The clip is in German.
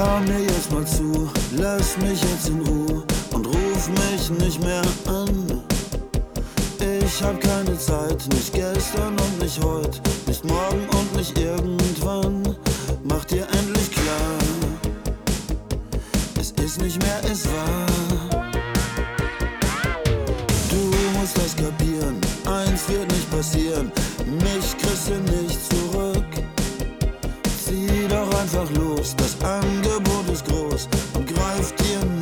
Hör mir jetzt mal zu, lass mich jetzt in Ruhe und ruf mich nicht mehr an. Ich hab keine Zeit, nicht gestern und nicht heute, nicht morgen und nicht irgendwann. Mach dir endlich klar, es ist nicht mehr, es war. Du musst das kapieren, eins wird nicht passieren, mich kriegst du nicht zurück. Zieh doch einfach los, das Angebot ist groß und greif dir